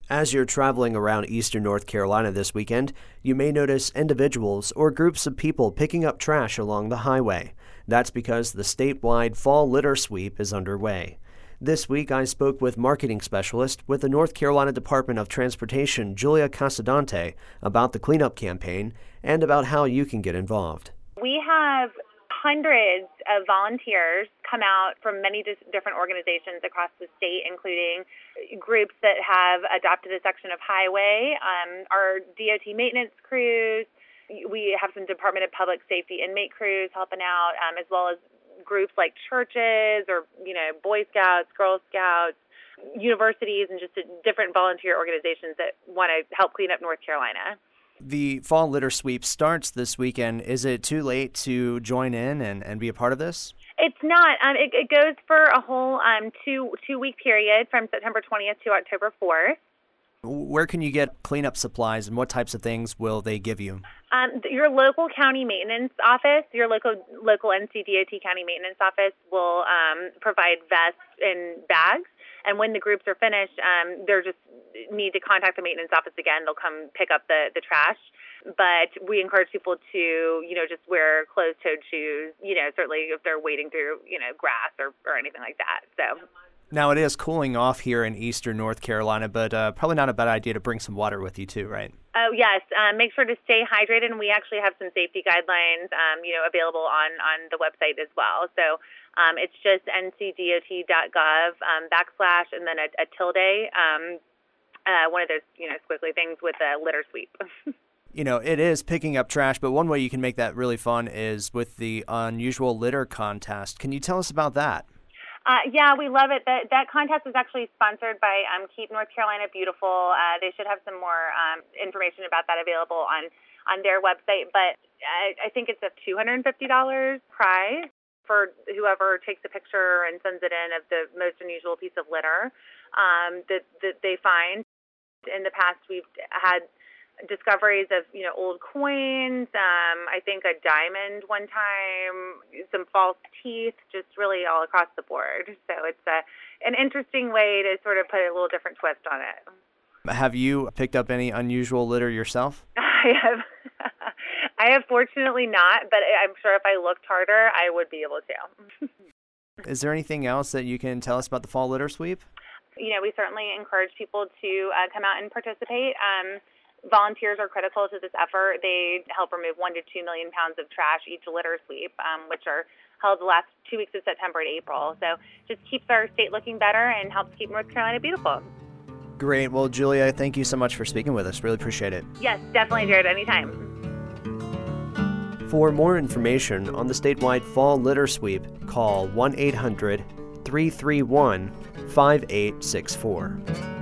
As you're traveling around eastern North Carolina this weekend, you may notice individuals or groups of people picking up trash along the highway. That's because the statewide Fall Litter Sweep is underway. This week, I spoke with marketing specialist with the North Carolina Department of Transportation, Julia Casadante, about the cleanup campaign and about how you can get involved. We have hundreds of volunteers come out from many different organizations across the state, including groups that have adopted a section of highway, our DOT maintenance crews. We have some Department of Public Safety inmate crews helping out, as well as groups like churches or, Boy Scouts, Girl Scouts, universities, and just different volunteer organizations that want to help clean up North Carolina. The Fall Litter Sweep starts this weekend. Is it too late to join in and be a part of this? It's not. It goes for a whole two-week period from September 20th to October 4th. Where can you get cleanup supplies, and what types of things will they give you? Your local county maintenance office, your local NCDOT county maintenance office will provide vests and bags. And when the groups are finished, they're just need to contact the maintenance office again. They'll come pick up the trash. But we encourage people to, just wear closed-toed shoes, certainly if they're wading through, grass or anything like that. So. Now, it is cooling off here in eastern North Carolina, but probably not a bad idea to bring some water with you too, right? Oh, yes. Make sure to stay hydrated, and we actually have some safety guidelines, available on the website as well. So it's just ncdot.gov / and then a tilde, one of those, squiggly things with a litter sweep. It is picking up trash, but one way you can make that really fun is with the Unusual Litter Contest. Can you tell us about that? Yeah, we love it. That contest is actually sponsored by Keep North Carolina Beautiful. They should have some more information about that available on their website. But I think it's a $250 prize for whoever takes a picture and sends it in of the most unusual piece of litter that they find. In the past, we've had discoveries of, old coins, I think a diamond one time, some false teeth, just really all across the board. So it's an interesting way to sort of put a little different twist on it. Have you picked up any unusual litter yourself? I have fortunately not, but I'm sure if I looked harder, I would be able to. Is there anything else that you can tell us about the Fall Litter Sweep? We certainly encourage people to come out and participate. Volunteers are critical to this effort. They help remove 1 to 2 million pounds of trash each litter sweep, which are held the last 2 weeks of September and April. So just keeps our state looking better and helps keep North Carolina beautiful. Great. Well, Julia, thank you so much for speaking with us. Really appreciate it. Yes, definitely, Jared. Anytime. For more information on the statewide Fall Litter Sweep, call 1-800-331-5864.